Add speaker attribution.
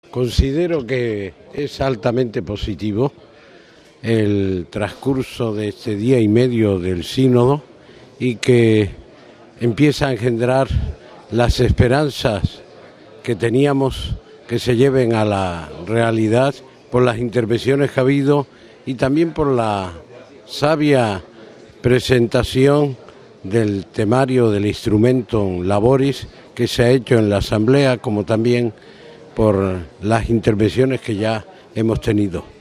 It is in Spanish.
Speaker 1: Considero que es altamente positivo el transcurso de este día y medio del sínodo y que empieza a engendrar las esperanzas que teníamos que se lleven a la realidad por las intervenciones que ha habido y también por la sabia presentación del temario del Instrumentum Laboris que se ha hecho en la Asamblea, como también por las intervenciones que ya hemos tenido.